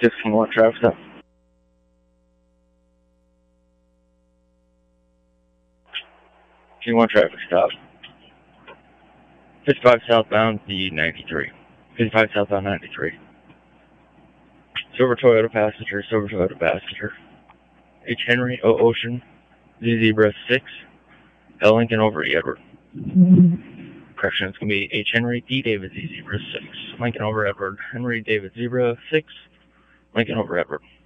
611 traffic stop. 1 traffic stop. 55 southbound, the 93. 55 southbound, 93. Silver Toyota passenger, Silver Toyota passenger. H. Henry, O. Ocean, Z Zebra 6, L. Lincoln over E. Edward. Correction, it's going to be H. Henry, D. David, Z Zebra 6, Lincoln over Edward. Henry, David, Zebra 6, Lincoln over Edward.